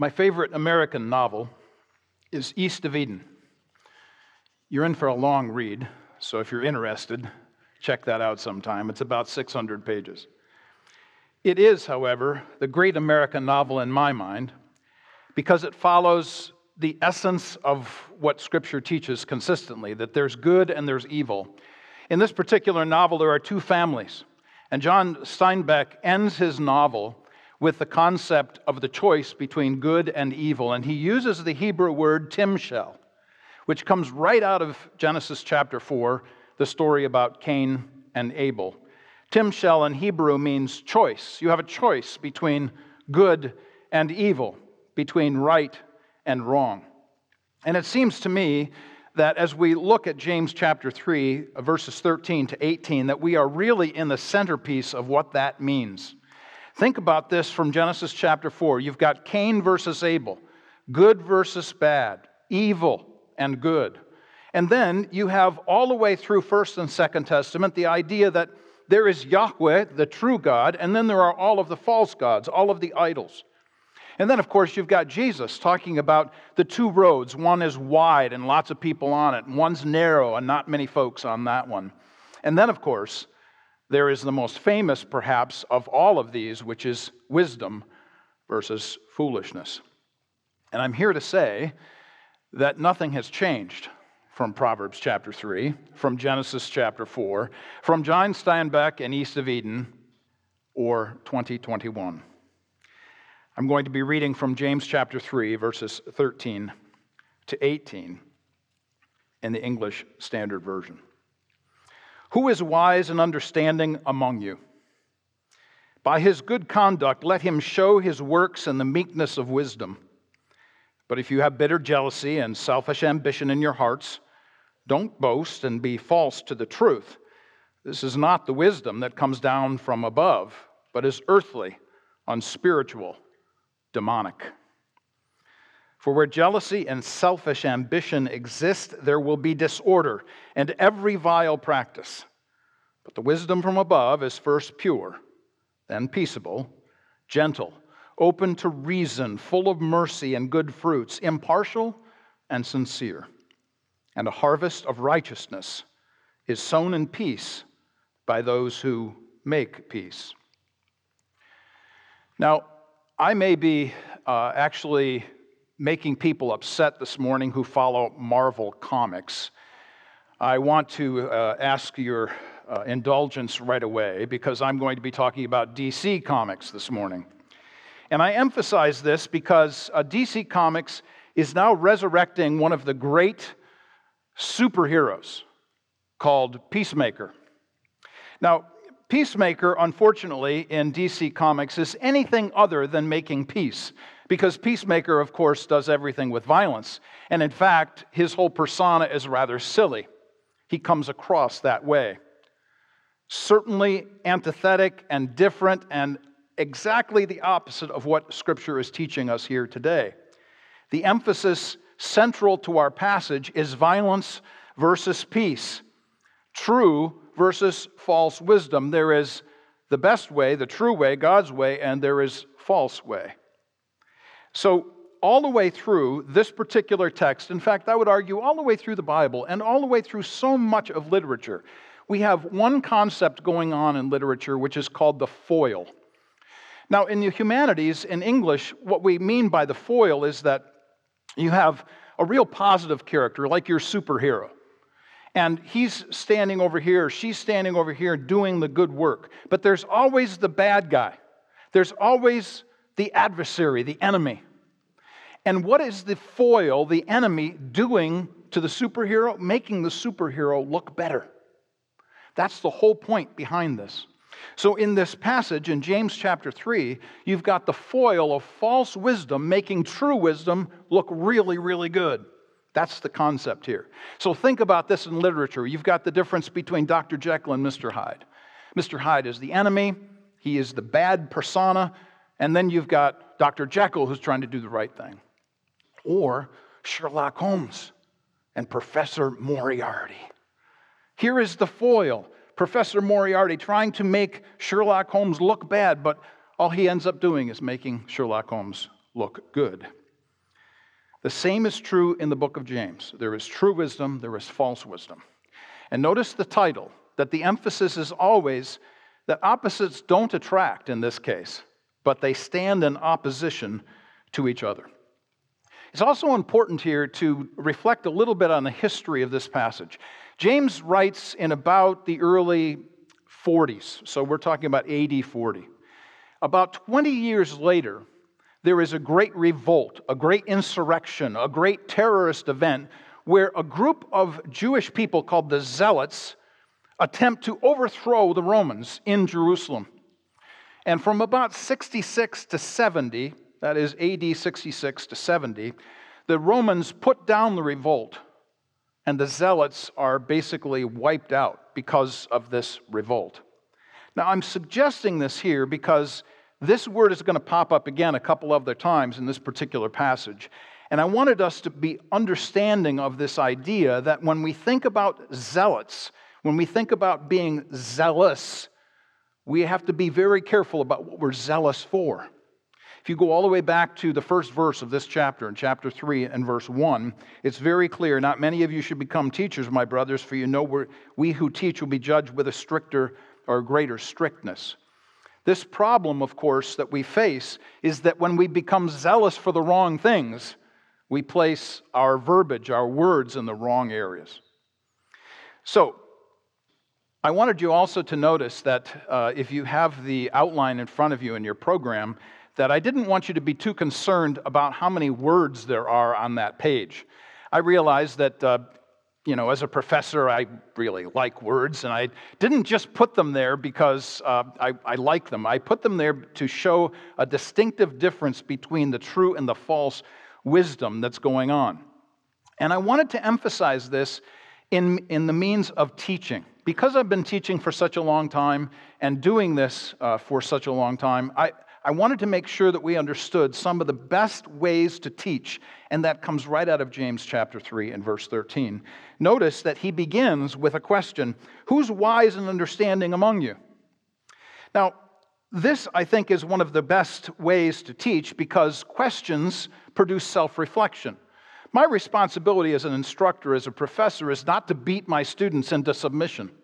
My favorite American novel is East of Eden. You're in for a long read, so if you're interested, check that out sometime. It's about 600 pages. It is, however, the great American novel in my mind because it follows the essence of what Scripture teaches consistently, that there's good and there's evil. In this particular novel, there are two families, and John Steinbeck ends his novel with the concept of the choice between good and evil, and he uses the Hebrew word timshel, which comes right out of Genesis chapter 4, the story about Cain and Abel. Timshel in Hebrew means choice. You have a choice between good and evil, between right and wrong. And it seems to me that as we look at James chapter 3, verses 13 to 18, that we are really in the centerpiece of what that means. Think about this from Genesis chapter 4. You've got Cain versus Abel, good versus bad, evil and good. And then you have all the way through 1st and 2nd Testament the idea that there is Yahweh, the true God, and then there are all of the false gods, all of the idols. And then, of course, you've got Jesus talking about the two roads. One is wide and lots of people on it, and one's narrow and not many folks on that one. And then, of course, there is the most famous, perhaps, of all of these, which is wisdom versus foolishness. And I'm here to say that nothing has changed from Proverbs chapter 3, from Genesis chapter 4, from John Steinbeck and East of Eden, or 2021. I'm going to be reading from James chapter 3, verses 13 to 18 in the English Standard Version. Who is wise and understanding among you? By his good conduct, let him show his works in the meekness of wisdom. But if you have bitter jealousy and selfish ambition in your hearts, don't boast and be false to the truth. This is not the wisdom that comes down from above, but is earthly, unspiritual, demonic. For where jealousy and selfish ambition exist, there will be disorder and every vile practice. But the wisdom from above is first pure, then peaceable, gentle, open to reason, full of mercy and good fruits, impartial and sincere. And a harvest of righteousness is sown in peace by those who make peace. Now, I may be actually making people upset this morning who follow Marvel Comics. I want to ask your indulgence right away because I'm going to be talking about DC Comics this morning. And I emphasize this because DC Comics is now resurrecting one of the great superheroes called Peacemaker. Now, Peacemaker, unfortunately, in DC Comics is anything other than making peace, because Peacemaker, of course, does everything with violence. And in fact, his whole persona is rather silly. He comes across that way. Certainly antithetic and different and exactly the opposite of what Scripture is teaching us here today. The emphasis central to our passage is violence versus peace, true versus false wisdom. There is the best way, the true way, God's way, and there is false way. So all the way through this particular text, in fact, I would argue all the way through the Bible and all the way through so much of literature, we have one concept going on in literature which is called the foil. Now, in the humanities, in English, what we mean by the foil is that you have a real positive character, like your superhero. And he's standing over here, she's standing over here doing the good work. But there's always the bad guy. There's always the adversary, the enemy. And what is the foil, the enemy, doing to the superhero? Making the superhero look better. That's the whole point behind this. So in this passage, in James chapter 3, you've got the foil of false wisdom making true wisdom look really, really good. That's the concept here. So think about this in literature. You've got the difference between Dr. Jekyll and Mr. Hyde. Mr. Hyde is the enemy. He is the bad persona. And then you've got Dr. Jekyll who's trying to do the right thing. Or Sherlock Holmes and Professor Moriarty. Here is the foil. Professor Moriarty trying to make Sherlock Holmes look bad, but all he ends up doing is making Sherlock Holmes look good. The same is true in the book of James. There is true wisdom, there is false wisdom. And notice the title, that the emphasis is always that opposites don't attract in this case, but they stand in opposition to each other. It's also important here to reflect a little bit on the history of this passage. James writes in about the early 40s, so we're talking about AD 40. About 20 years later, there is a great revolt, a great insurrection, a great terrorist event where a group of Jewish people called the Zealots attempt to overthrow the Romans in Jerusalem. And from about 66 to 70, that is AD 66 to 70, the Romans put down the revolt, and the Zealots are basically wiped out because of this revolt. Now, I'm suggesting this here because this word is going to pop up again a couple other times in this particular passage. And I wanted us to be understanding of this idea that when we think about zealots, when we think about being zealous, we have to be very careful about what we're zealous for. If you go all the way back to the first verse of this chapter, in chapter 3 and verse 1, it's very clear, not many of you should become teachers, my brothers, for you know we who teach will be judged with a stricter or greater strictness. This problem, of course, that we face is that when we become zealous for the wrong things, we place our verbiage, our words in the wrong areas. So, I wanted you also to notice that if you have the outline in front of you in your program, that I didn't want you to be too concerned about how many words there are on that page. I realized that as a professor, I really like words, and I didn't just put them there because I like them. I put them there to show a distinctive difference between the true and the false wisdom that's going on. And I wanted to emphasize this in the means of teaching. Because I've been teaching for such a long time and doing this for such a long time, I wanted to make sure that we understood some of the best ways to teach, and that comes right out of James chapter 3 and verse 13. Notice that he begins with a question, who's wise and understanding among you? Now, this, I think, is one of the best ways to teach because questions produce self-reflection. My responsibility as an instructor, as a professor, is not to beat my students into submission.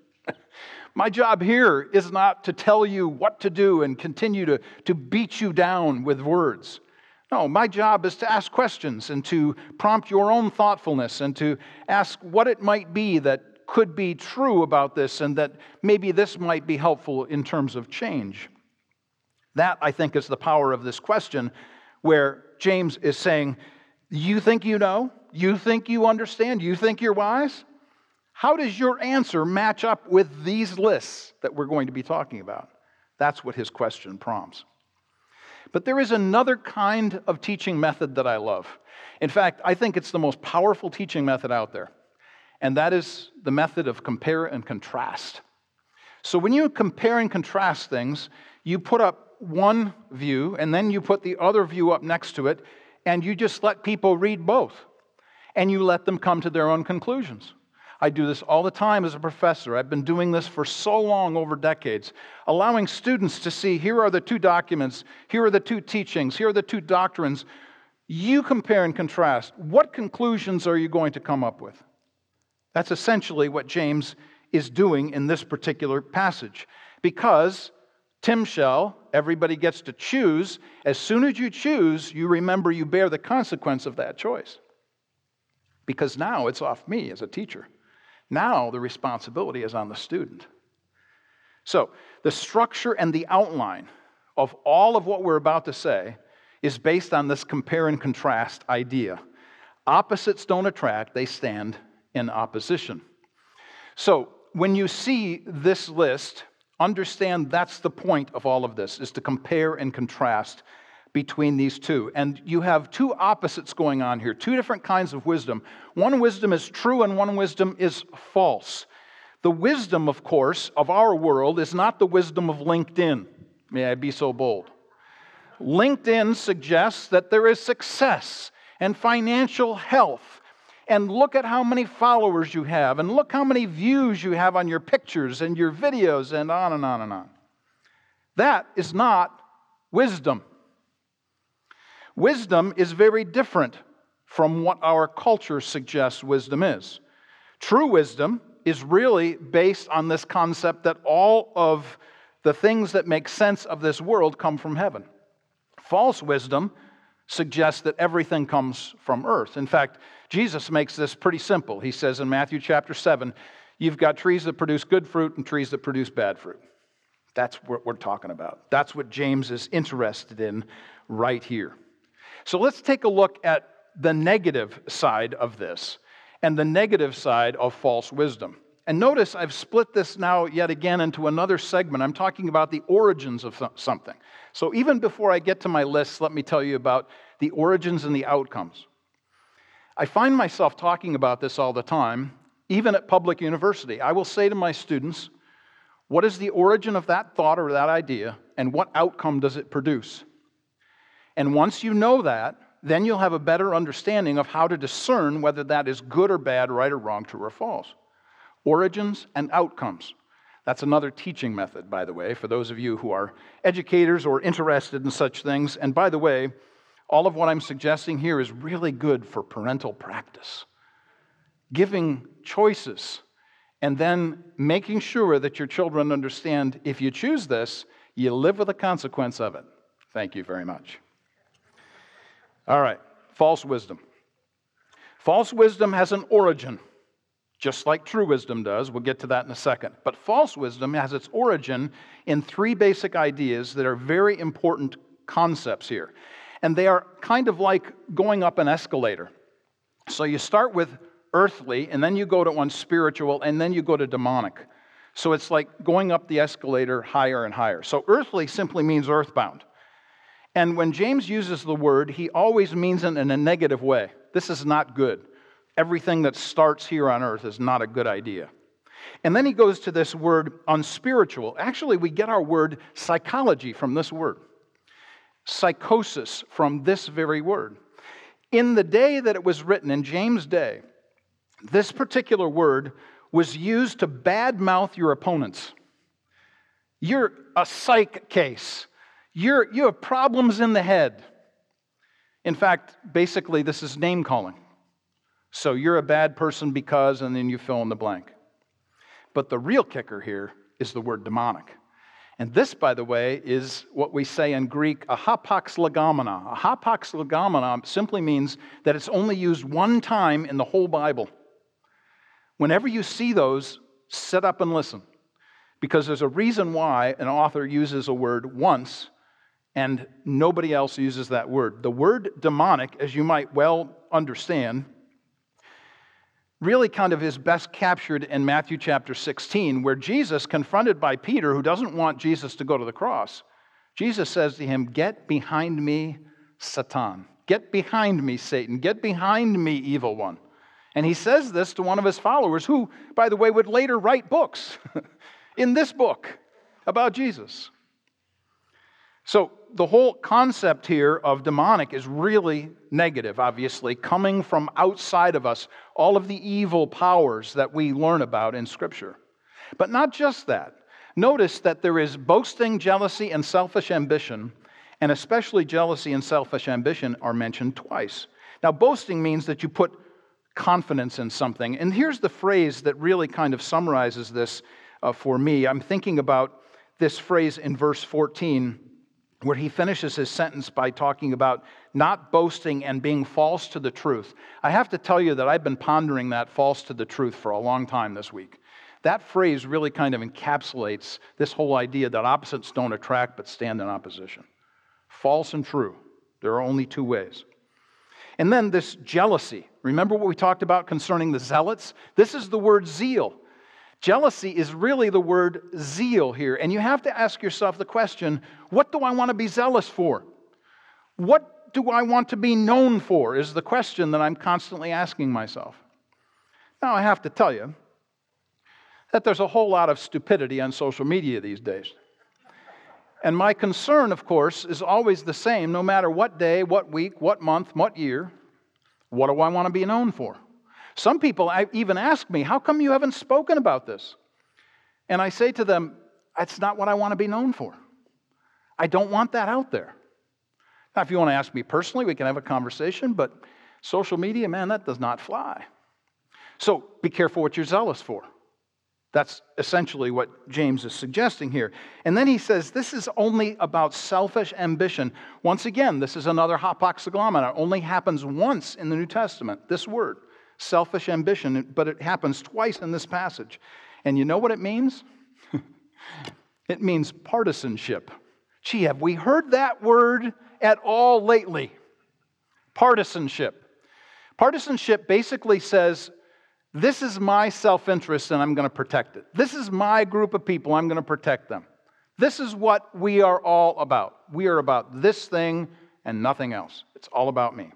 My job here is not to tell you what to do and continue to beat you down with words. No, my job is to ask questions and to prompt your own thoughtfulness and to ask what it might be that could be true about this and that maybe this might be helpful in terms of change. That, I think, is the power of this question where James is saying, you think you know? You think you understand? You think you're wise? How does your answer match up with these lists that we're going to be talking about? That's what his question prompts. But there is another kind of teaching method that I love. In fact, I think it's the most powerful teaching method out there. And that is the method of compare and contrast. So when you compare and contrast things, you put up one view, and then you put the other view up next to it, and you just let people read both. And you let them come to their own conclusions. I do this all the time as a professor. I've been doing this for so long, over decades, allowing students to see, here are the two documents, here are the two teachings, here are the two doctrines. You compare and contrast. What conclusions are you going to come up with? That's essentially what James is doing in this particular passage. Because, Tim shall, everybody gets to choose. As soon as you choose, you remember you bear the consequence of that choice. Because now it's off me as a teacher. Now the responsibility is on the student. So, the structure and the outline of all of what we're about to say is based on this compare and contrast idea. Opposites don't attract, they stand in opposition. So, when you see this list, understand that's the point of all of this, is to compare and contrast between these two. And you have two opposites going on here, two different kinds of wisdom. One wisdom is true and one wisdom is false. The wisdom, of course, of our world is not the wisdom of LinkedIn. May I be so bold? LinkedIn suggests that there is success and financial health. And look at how many followers you have, and look how many views you have on your pictures and your videos, and on and on and on. That is not wisdom. Wisdom is very different from what our culture suggests wisdom is. True wisdom is really based on this concept that all of the things that make sense of this world come from heaven. False wisdom suggests that everything comes from earth. In fact, Jesus makes this pretty simple. He says in Matthew chapter 7, you've got trees that produce good fruit and trees that produce bad fruit. That's what we're talking about. That's what James is interested in right here. So let's take a look at the negative side of this and the negative side of false wisdom. And notice I've split this now yet again into another segment. I'm talking about the origins of something. So even before I get to my list, let me tell you about the origins and the outcomes. I find myself talking about this all the time, even at public university. I will say to my students, what is the origin of that thought or that idea, and what outcome does it produce? And once you know that, then you'll have a better understanding of how to discern whether that is good or bad, right or wrong, true or false. Origins and outcomes. That's another teaching method, by the way, for those of you who are educators or interested in such things. And by the way, all of what I'm suggesting here is really good for parental practice. Giving choices and then making sure that your children understand if you choose this, you live with the consequence of it. Thank you very much. All right, false wisdom. False wisdom has an origin, just like true wisdom does. We'll get to that in a second. But false wisdom has its origin in three basic ideas that are very important concepts here. And they are kind of like going up an escalator. So you start with earthly, and then you go to one spiritual, and then you go to demonic. So it's like going up the escalator higher and higher. So earthly simply means earthbound. And when James uses the word, he always means it in a negative way. This is not good. Everything that starts here on earth is not a good idea. And then he goes to this word unspiritual. Actually, we get our word psychology from this word. Psychosis from this very word. In the day that it was written, in James' day, this particular word was used to badmouth your opponents. You're a psych case. You have problems in the head. In fact, basically, this is name calling. So you're a bad person because, and then you fill in the blank. But the real kicker here is the word demonic. And this, by the way, is what we say in Greek, a hapax legomena. A hapax legomena simply means that it's only used one time in the whole Bible. Whenever you see those, sit up and listen. Because there's a reason why an author uses a word once and nobody else uses that word. The word demonic, as you might well understand, really kind of is best captured in Matthew chapter 16, where Jesus, confronted by Peter, who doesn't want Jesus to go to the cross, Jesus says to him, "Get behind me, Satan. Get behind me, Satan. Get behind me, evil one." And he says this to one of his followers, who, by the way, would later write books in this book about Jesus. So the whole concept here of demonic is really negative, obviously, coming from outside of us, all of the evil powers that we learn about in Scripture. But not just that. Notice that there is boasting, jealousy, and selfish ambition, and especially jealousy and selfish ambition are mentioned twice. Now, boasting means that you put confidence in something. And here's the phrase that really kind of summarizes this for me. I'm thinking about this phrase in verse 14, where he finishes his sentence by talking about not boasting and being false to the truth. I have to tell you that I've been pondering that false to the truth for a long time this week. That phrase really kind of encapsulates this whole idea that opposites don't attract but stand in opposition. False and true. There are only two ways. And then this jealousy. Remember what we talked about concerning the zealots? This is the word zeal. Jealousy is really the word zeal here. And you have to ask yourself the question, what do I want to be zealous for? What do I want to be known for is the question that I'm constantly asking myself. Now, I have to tell you that there's a whole lot of stupidity on social media these days. And my concern, of course, is always the same, no matter what day, what week, what month, what year. What do I want to be known for? Some people even ask me, how come you haven't spoken about this? And I say to them, it's not what I want to be known for. I don't want that out there. Now, if you want to ask me personally, we can have a conversation, but social media, man, that does not fly. So be careful what you're zealous for. That's essentially what James is suggesting here. And then he says, this is only about selfish ambition. Once again, this is another hapaxoglamma. It only happens once in the New Testament, this word, selfish ambition, but it happens twice in this passage. And you know what it means? It means partisanship. Gee, have we heard that word at all lately? Partisanship. Partisanship basically says, this is my self-interest and I'm going to protect it. This is my group of people, I'm going to protect them. This is what we are all about. We are about this thing and nothing else. It's all about me.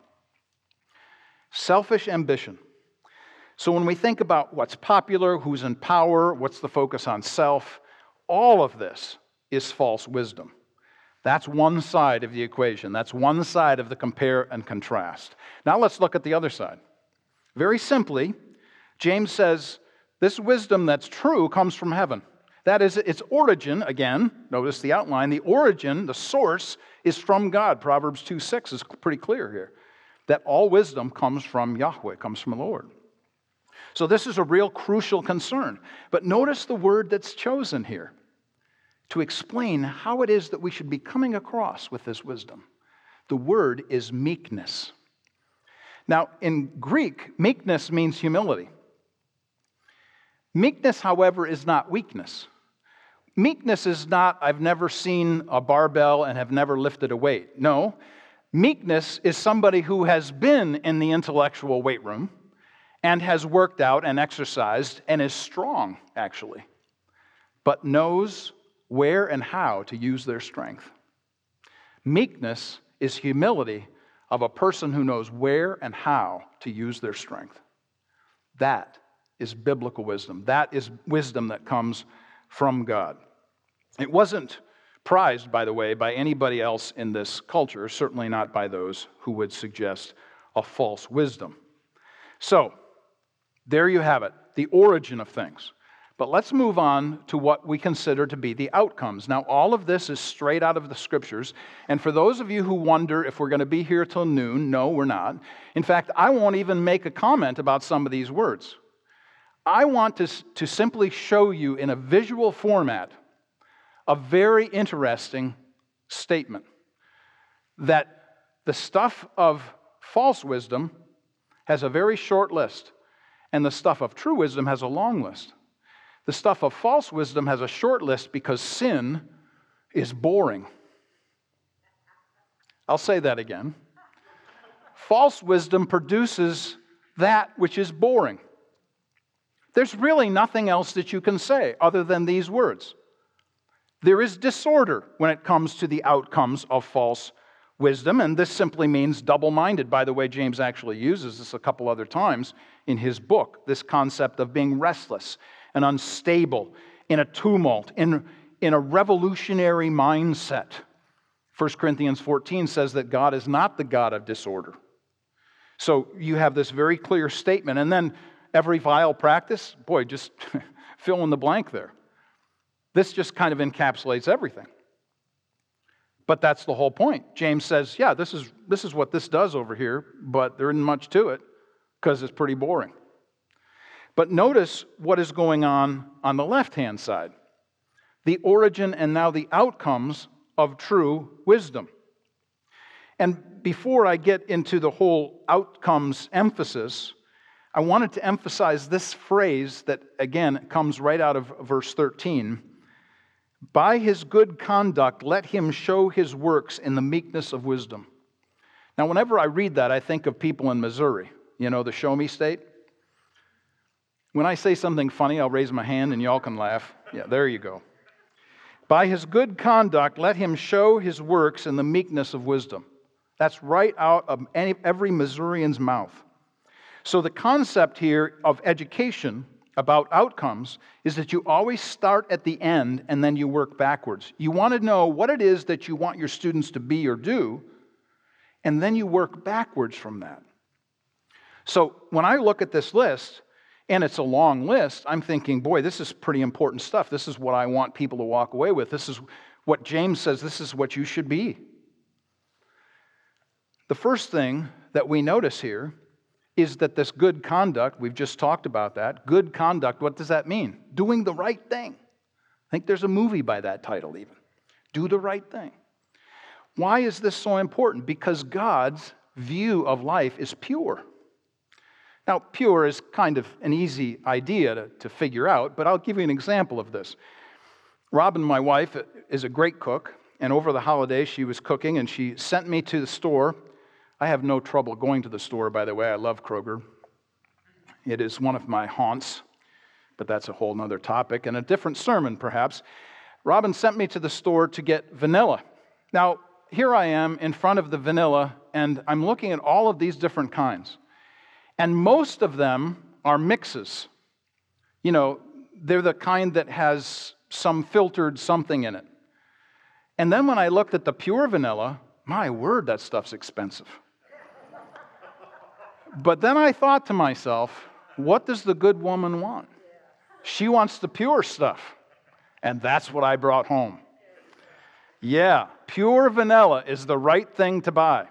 Selfish ambition. So when we think about what's popular, who's in power, what's the focus on self, all of this is false wisdom. That's one side of the equation. That's one side of the compare and contrast. Now let's look at the other side. Very simply, James says, this wisdom that's true comes from heaven. That is, its origin, again, notice the outline, the origin, the source, is from God. Proverbs 2:6 is pretty clear here, that all wisdom comes from Yahweh, comes from the Lord. So this is a real crucial concern. But notice the word that's chosen here to explain how it is that we should be coming across with this wisdom. The word is meekness. Now, in Greek, meekness means humility. Meekness, however, is not weakness. Meekness is not, I've never seen a barbell and have never lifted a weight. No, meekness is somebody who has been in the intellectual weight room and has worked out and exercised and is strong, actually, but knows where and how to use their strength. Meekness is humility of a person who knows where and how to use their strength. That is biblical wisdom. That is wisdom that comes from God. It wasn't prized, by the way, by anybody else in this culture, certainly not by those who would suggest a false wisdom. So, there you have it, the origin of things. But let's move on to what we consider to be the outcomes. Now, all of this is straight out of the Scriptures. And for those of you who wonder if we're going to be here till noon, no, we're not. In fact, I won't even make a comment about some of these words. I want to simply show you in a visual format a very interesting statement that the stuff of false wisdom has a very short list, and the stuff of true wisdom has a long list. The stuff of false wisdom has a short list because sin is boring. I'll say that again. False wisdom produces that which is boring. There's really nothing else that you can say other than these words. There is disorder when it comes to the outcomes of false wisdom, and this simply means double-minded. By the way, James actually uses this a couple other times in his book, this concept of being restless and unstable, in a tumult, in a revolutionary mindset. 1 Corinthians 14 says that God is not the God of disorder. So you have this very clear statement, and then every vile practice, boy, just fill in the blank there. This just kind of encapsulates everything. But that's the whole point. James says, yeah, this is what this does over here, but there isn't much to it because it's pretty boring. But notice what is going on the left-hand side. The origin and now the outcomes of true wisdom. And before I get into the whole outcomes emphasis, I wanted to emphasize this phrase that, again, comes right out of verse 13. By his good conduct, let him show his works in the meekness of wisdom. Now, whenever I read that, I think of people in Missouri, the show me state. When I say something funny, I'll raise my hand and y'all can laugh. Yeah, there you go. By his good conduct, let him show his works in the meekness of wisdom. That's right out of every Missourian's mouth. So the concept here of education about outcomes is that you always start at the end and then you work backwards. You want to know what it is that you want your students to be or do, and then you work backwards from that. So when I look at this list, and it's a long list, I'm thinking, boy, this is pretty important stuff. This is what I want people to walk away with. This is what James says, this is what you should be. The first thing that we notice here is that this good conduct, we've just talked about that, good conduct, what does that mean? Doing the right thing. I think there's a movie by that title even. Do the right thing. Why is this so important? Because God's view of life is pure. Now, pure is kind of an easy idea to figure out, but I'll give you an example of this. Robin, my wife, is a great cook, and over the holidays she was cooking, and she sent me to the store. I have no trouble going to the store, by the way. I love Kroger. It is one of my haunts, but that's a whole other topic and a different sermon, perhaps. Robin sent me to the store to get vanilla. Now, here I am in front of the vanilla, and I'm looking at all of these different kinds. And most of them are mixes. You know, they're the kind that has some filtered something in it. And then when I looked at the pure vanilla, my word, that stuff's expensive. But then I thought to myself, what does the good woman want? She wants the pure stuff. And that's what I brought home. Yeah, pure vanilla is the right thing to buy.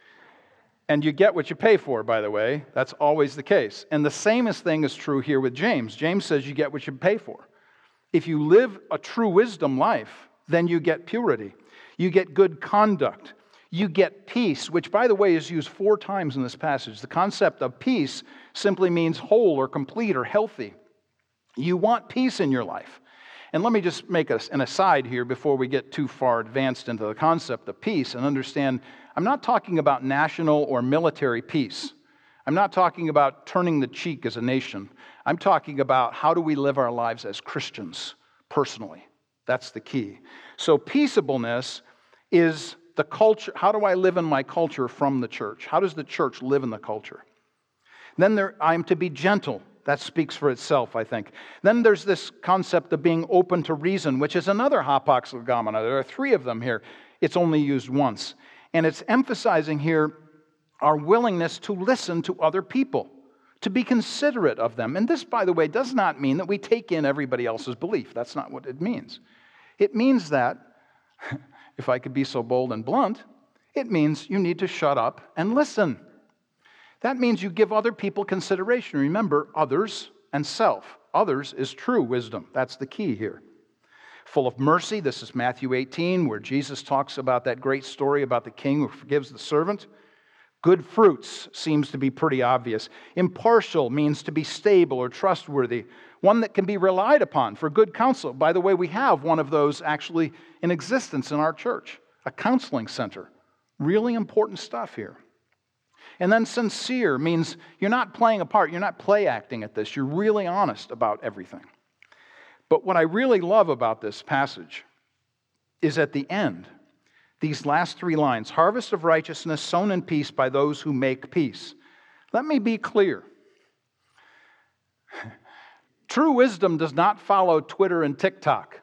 And you get what you pay for, by the way. That's always the case. And the same thing is true here with James. James says you get what you pay for. If you live a true wisdom life, then you get purity. You get good conduct. You get peace, which, by the way, is used 4 times in this passage. The concept of peace simply means whole or complete or healthy. You want peace in your life. And let me just make an aside here before we get too far advanced into the concept of peace and understand, I'm not talking about national or military peace. I'm not talking about turning the cheek as a nation. I'm talking about how do we live our lives as Christians personally. That's the key. So peaceableness is the culture. How do I live in my culture from the church? How does the church live in the culture? Then I'm to be gentle. That speaks for itself, I think. Then there's this concept of being open to reason, which is another hapax legomena. There are 3 of them here. It's only used once. And it's emphasizing here our willingness to listen to other people, to be considerate of them. And this, by the way, does not mean that we take in everybody else's belief. That's not what it means. It means that, if I could be so bold and blunt, it means you need to shut up and listen. That means you give other people consideration. Remember, others and self. Others is true wisdom. That's the key here. Full of mercy. This is Matthew 18, where Jesus talks about that great story about the king who forgives the servant. Good fruits seems to be pretty obvious. Impartial means to be stable or trustworthy. One that can be relied upon for good counsel. By the way, we have one of those actually in existence in our church. A counseling center. Really important stuff here. And then sincere means you're not playing a part. You're not play acting at this. You're really honest about everything. But what I really love about this passage is at the end, these last 3 lines, harvest of righteousness sown in peace by those who make peace. Let me be clear. True wisdom does not follow Twitter and TikTok.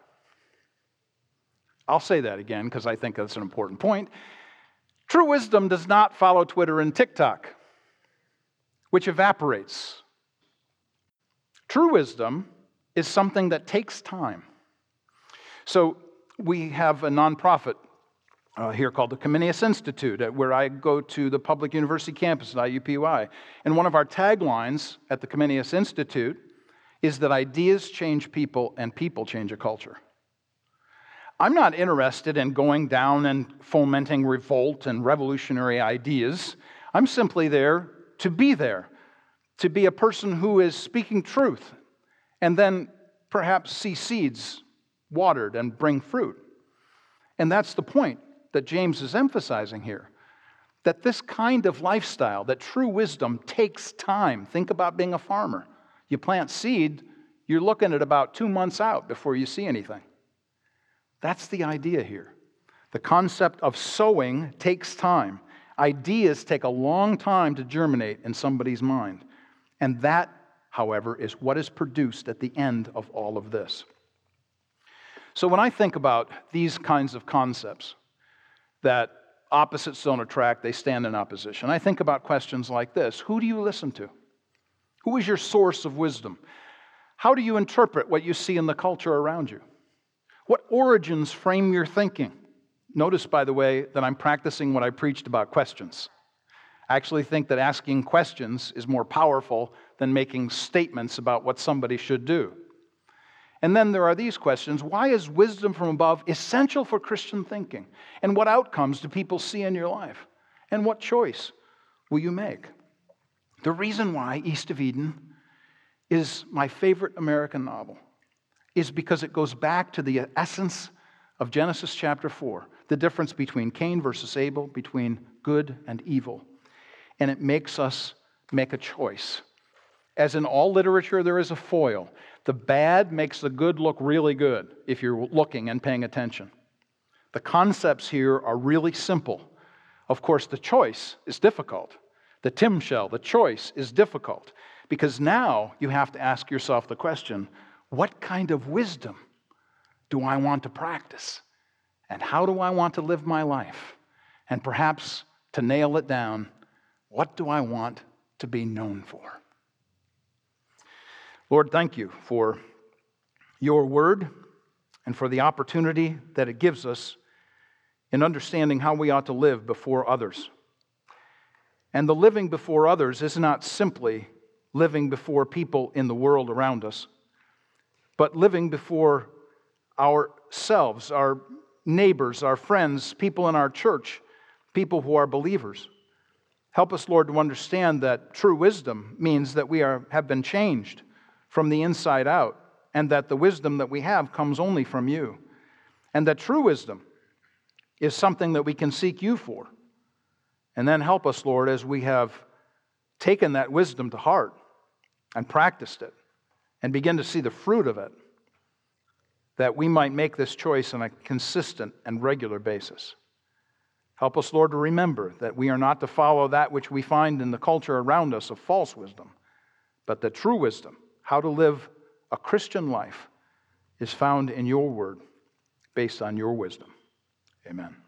I'll say that again because I think that's an important point. True wisdom does not follow Twitter and TikTok, which evaporates. True wisdom is something that takes time. So we have a nonprofit here called the Comenius Institute, where I go to the public university campus at IUPUI. And one of our taglines at the Comenius Institute is that ideas change people and people change a culture. I'm not interested in going down and fomenting revolt and revolutionary ideas. I'm simply there, to be a person who is speaking truth, and then perhaps see seeds watered and bring fruit. And that's the point that James is emphasizing here, that this kind of lifestyle, that true wisdom takes time. Think about being a farmer. You plant seed, you're looking at about 2 months out before you see anything. That's the idea here. The concept of sowing takes time. Ideas take a long time to germinate in somebody's mind. And that, however, is what is produced at the end of all of this. So when I think about these kinds of concepts, that opposites don't attract, they stand in opposition, I think about questions like this. Who do you listen to? Who is your source of wisdom? How do you interpret what you see in the culture around you? What origins frame your thinking? Notice, by the way, that I'm practicing what I preached about questions. I actually think that asking questions is more powerful than making statements about what somebody should do. And then there are these questions. Why is wisdom from above essential for Christian thinking? And what outcomes do people see in your life? And what choice will you make? The reason why East of Eden is my favorite American novel is because it goes back to the essence of Genesis chapter 4, the difference between Cain versus Abel, between good and evil. And it makes us make a choice. As in all literature, there is a foil. The bad makes the good look really good if you're looking and paying attention. The concepts here are really simple. Of course, the choice is difficult. The Tim shell, the choice is difficult. Because now you have to ask yourself the question, what kind of wisdom do I want to practice? And how do I want to live my life? And perhaps, to nail it down, what do I want to be known for? Lord, thank you for your word and for the opportunity that it gives us in understanding how we ought to live before others. And the living before others is not simply living before people in the world around us, but living before ourselves, our neighbors, our friends, people in our church, people who are believers. Help us, Lord, to understand that true wisdom means that we have been changed from the inside out, and that the wisdom that we have comes only from you. And that true wisdom is something that we can seek you for. And then help us, Lord, as we have taken that wisdom to heart and practiced it and begin to see the fruit of it, that we might make this choice on a consistent and regular basis. Help us, Lord, to remember that we are not to follow that which we find in the culture around us of false wisdom, but that true wisdom, how to live a Christian life, is found in your word, based on your wisdom. Amen.